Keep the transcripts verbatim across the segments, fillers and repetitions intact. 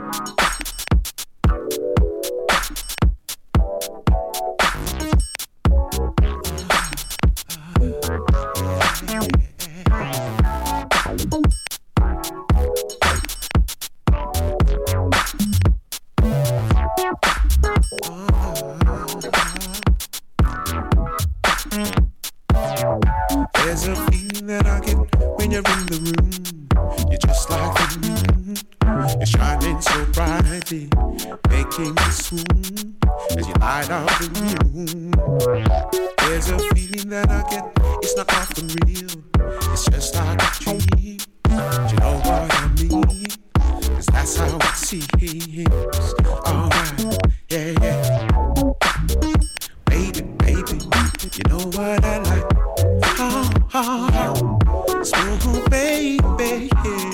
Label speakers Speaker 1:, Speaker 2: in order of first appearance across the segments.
Speaker 1: There's a feeling that I get when you're in the room. You're just like the moon. You're shining so brightly, making me swoon as you light up the room. There's a feeling that I get, it's not often real. It's just like a dream. Do you know what I mean? 'Cause that's how it seems. Alright, yeah, yeah. Baby, baby, you know what I like. Oh, oh, oh. Smooth, baby.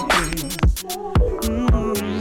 Speaker 1: Mm-hmm.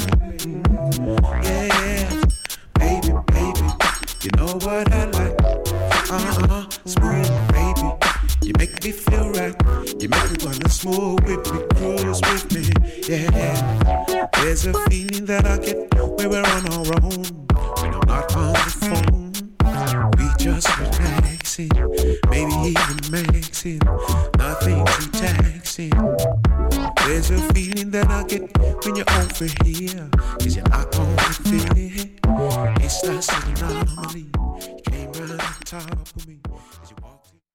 Speaker 1: Yeah, baby, baby, you know what I like. Uh-huh, smooth, baby. You make me feel right. You make me wanna smooth with me, cruise with me. Yeah, there's a feeling that I get when we're on our own. When I'm not on the phone. We just relaxing, maybe even maxing, nothing too taxing. There's a feeling that I get when you're over here, 'cause you're not on the fit. It's just an anomaly. You came round on top of me as you walked in.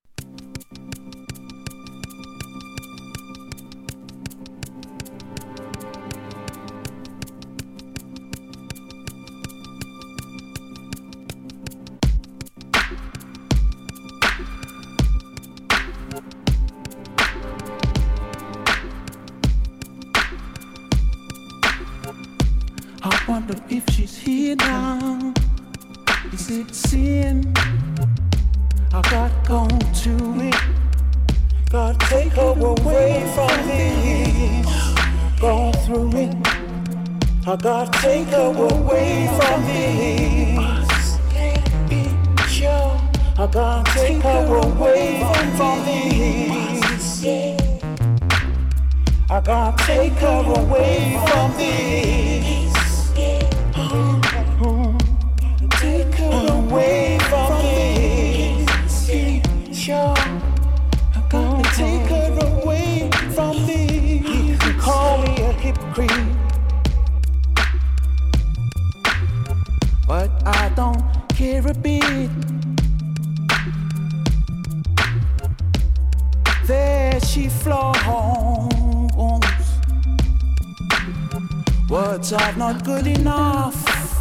Speaker 2: I wonder if she's here now. Is it sin? I gotta go to it. Gotta take her away from this. Go through it. I gotta take her away from this. Be sure. I gotta take her away from this. I gotta take her away from this. Take her away from this. Sure, I gotta take her away from this. You can call me a hypocrite, but I don't care a bit. There she flows. Words are not good enough.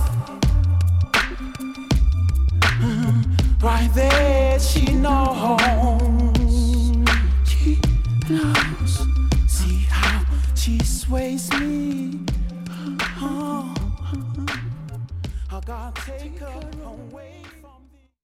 Speaker 2: Right there, she knows. She knows. See how she sways me. Oh, I gotta take her away.